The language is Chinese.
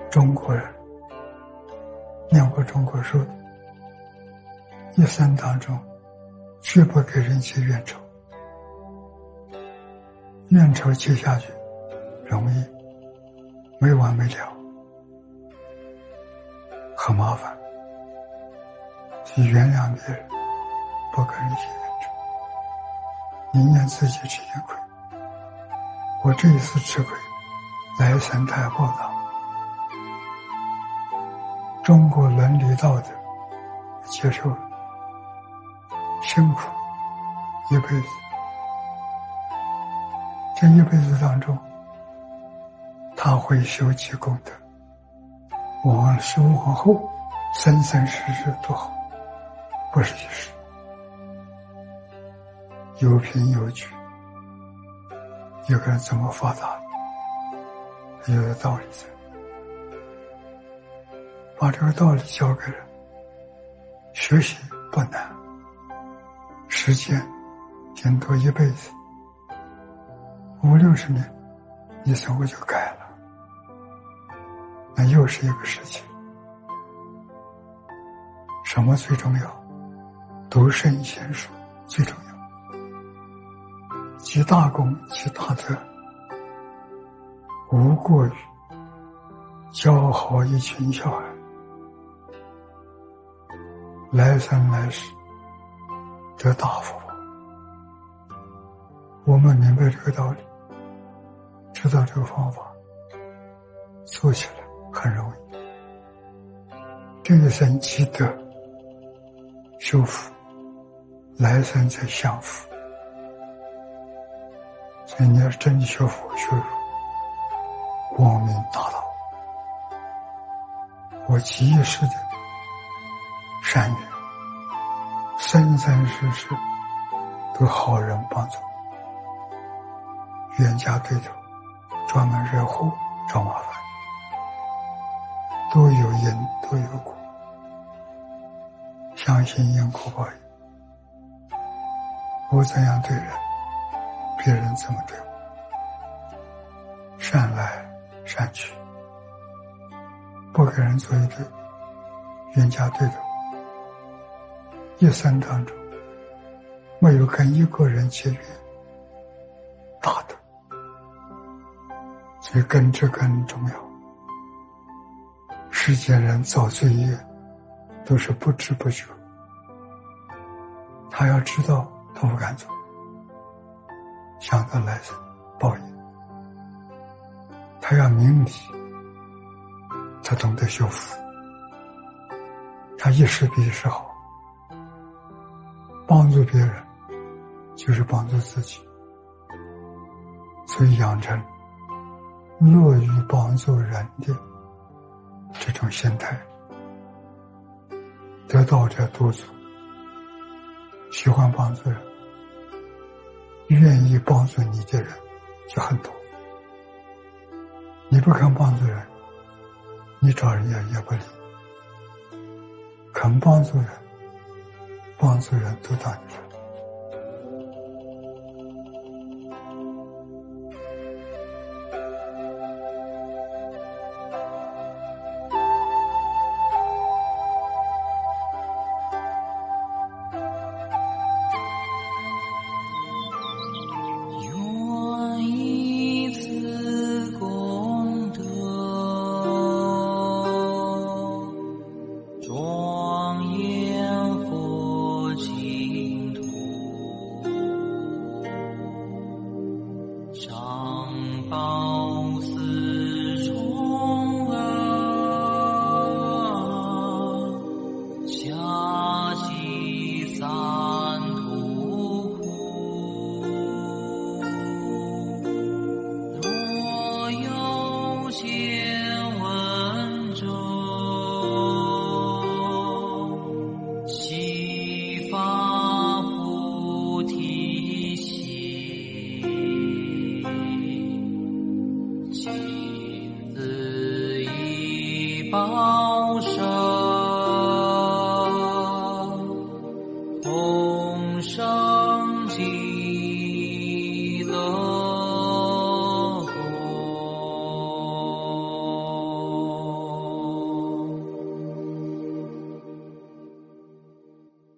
中国人念过中国书的，一生当中绝不给人结怨仇，怨仇结下去容易没完没了，很麻烦。去原谅别人，不跟人结怨仇，宁愿自己吃点亏。我这一次吃亏，来生他要报答。中国伦理道德接受了，辛苦一辈子，这一辈子当中他会修积功德，往后生生世世都好，不是一时，有凭有据，一个人怎么发达，有的道理在，把这个道理教给人，学习不难，实践顶多一辈子50-60年，你生活就改了，那又是一个事情。什么最重要？读圣贤书最重要，积大功积大德，无过于教好一群小孩，来生来世得大福报。我们明白这个道理，知道这个方法，做起来很容易。这一生积德修福，来生再享福。所以你要真学佛学儒，光明大道，我极一世的善缘，生生世世都好人帮助，冤家对头专门惹祸找麻烦，都有因都有果，相信因果报应。我怎样对人，别人怎么对我，善来善去，不给人做一对冤家对头，一生当中没有跟一个人结怨，大德。所以根治更重要。世间人造罪业都是不知不觉，他要知道他不敢做，想到来生报应，他要明理，他懂得修复，他一时比一时好。帮助别人就是帮助自己，所以养成乐于帮助人的这种心态，得道者多助，喜欢帮助人，愿意帮助你的人就很多。你不肯帮助人，你找人也不理，肯帮助人，帮助人都到你这里。 报身同生极乐